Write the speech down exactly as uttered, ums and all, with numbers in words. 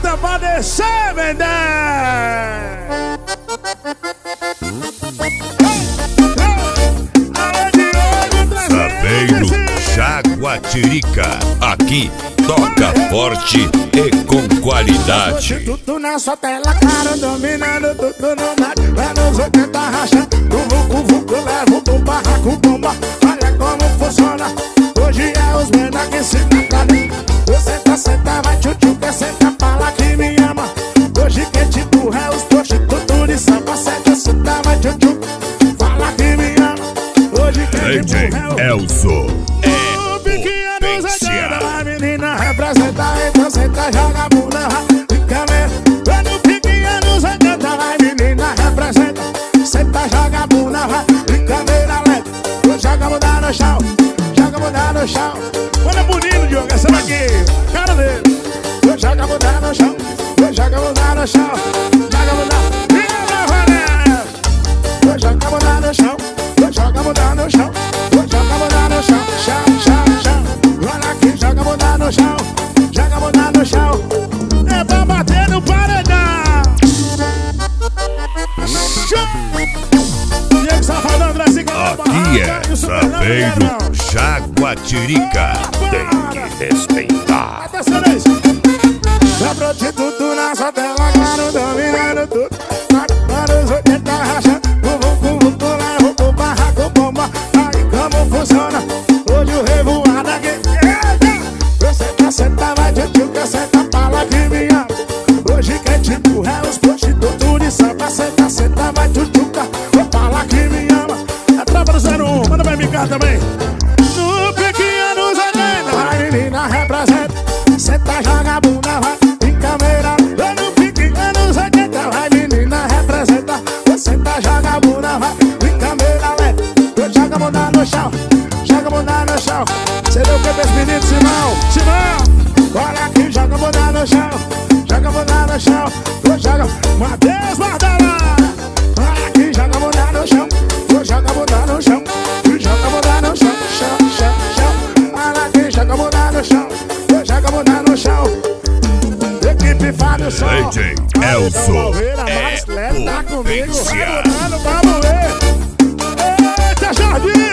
bota pra descer, vender. Sapeiro Jaguatirica, aqui toca forte e com qualidade. Tudo na sua tela, cara, dominando tudo no net. Anos oitenta racha, do vucu vucu, levo pro barraco bomba. Olha como funciona, hoje é os mena que se mata. Você tá senta, vai tchutchu, quer sentar, fala que me ama. Hoje quem te empurra é os prostitutos de samba. Senta, senta, vai tchutchu, fala que me ama. Hoje quem te empurra é o Elzo. O pequeno Zé, a menina representa, então senta, joga a bunda, fica vendo. Quando pequeno Zé, a menina representa, senta, joga a bunda, fica vendo, lenta. Joga a bunda no chão, joga a bunda no chão. Olha bonito, Diogo, essa daqui, cara dele. Joga a bunda no chão, joga a bunda no chão, joga a bunda, vira, valer. Joga a bunda no chão, joga a bunda no chão, joga a bunda no chão, chão, chão, chão. Olha aqui, joga a bunda no chão, joga a bunda no chão. É pra bater no paredão. Diego Safadão, Aqui é Sapeiro Jaguatirica, tem que respeitar. Atenção nisso. Já prostituto na sua tela, claro, dominando tudo. Anos oitenta racha, vucu vucu, levo pro barraco bomba. Aí como funciona, hoje o revoado aqui. Você tá senta, vai tchutchu, quer sentar, fala que me ama. Hoje quem te empurra é os prostitutos de samba. Senta, senta, vai tchutchuca, fala que me ama. A tropa do zero um, manda pra mim cá também. No pequeno Zé, a menina representa. Senta, joga a bunda, vai, em câmera. No pequeno Zé, a menina representa. Senta, joga a bunda, vai, em câmera lenta. Joga a bunda no chão, joga a bunda no chão. Você deu o que pra esse menino, Simão? Simão! Olha aqui, joga a bunda no chão, joga a bunda no chão. Joga, Matheus Bardalá. Olha aqui, joga a bunda no chão, joga a bunda no chão, joga a bunda no chão, chão, chão, chão. Olha aqui, joga a bunda no chão, joga a bunda no chão. Equipe Fábio Sol, D J Elzo é é tá comigo, potência. vai botando pra moer. Eita, Jardim!